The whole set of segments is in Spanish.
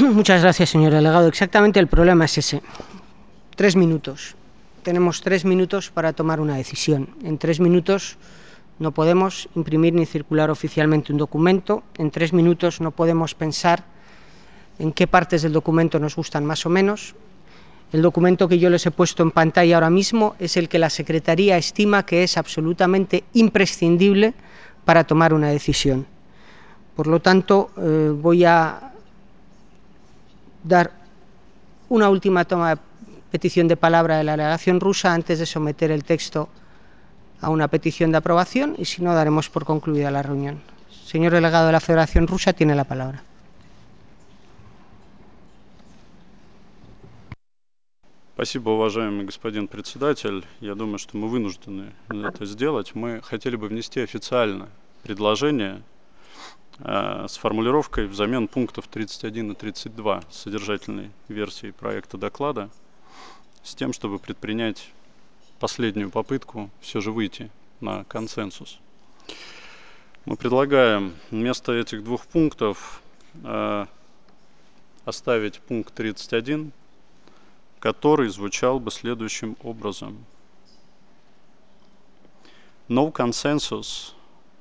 Muchas gracias, señor delegado. Exactamente el problema es ese. 3 minutos. Tenemos 3 minutos para tomar una decisión. En 3 minutos no podemos imprimir ni circular oficialmente un documento. En 3 minutos no podemos pensar en qué partes del documento nos gustan más o menos. El documento que yo les he puesto en pantalla ahora mismo es el que la Secretaría estima que es absolutamente imprescindible para tomar una decisión. Por lo tanto, voy a dar una última petición de palabra de la delegación rusa antes de someter el texto a una petición de aprobación y, si no, daremos por concluida la reunión. Señor delegado de la Federación Rusa, tiene la palabra. Спасибо, уважаемый господин председатель. Я думаю, что мы вынуждены это сделать. Мы хотели бы внести официально предложение с формулировкой взамен пунктов 31 и 32 содержательной версии проекта доклада, с тем, чтобы предпринять последнюю попытку все же выйти на консенсус. Мы предлагаем вместо этих двух пунктов оставить пункт 31, который звучал бы следующим образом. No consensus.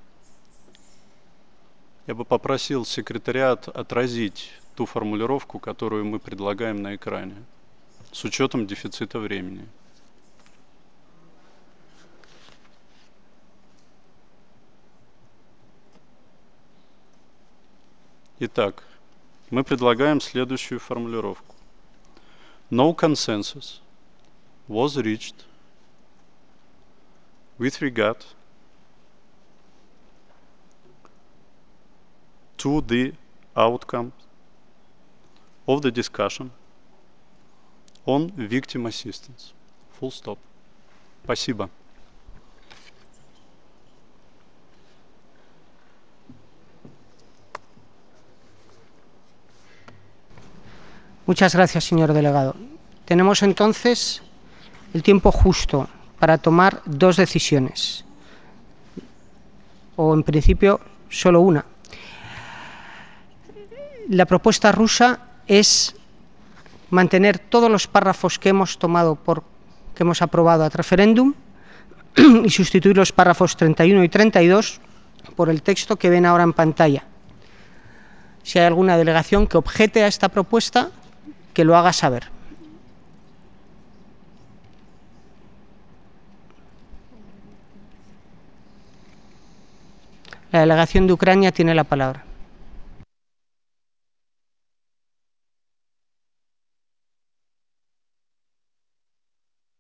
Я бы попросил секретариат отразить ту формулировку, которую мы предлагаем на экране, с учетом дефицита времени. Итак, мы предлагаем следующую формулировку. No consensus was reached with regard to the outcome of the discussion on victim assistance. Full stop. Спасибо. Muchas gracias, señor delegado. Tenemos entonces el tiempo justo para tomar 2 decisiones, o en principio solo una. La propuesta rusa es mantener todos los párrafos que hemos aprobado ad referéndum y sustituir los párrafos 31 y 32 por el texto que ven ahora en pantalla. Si hay alguna delegación que objete a esta propuesta, que lo haga saber. La delegación de Ucrania tiene la palabra.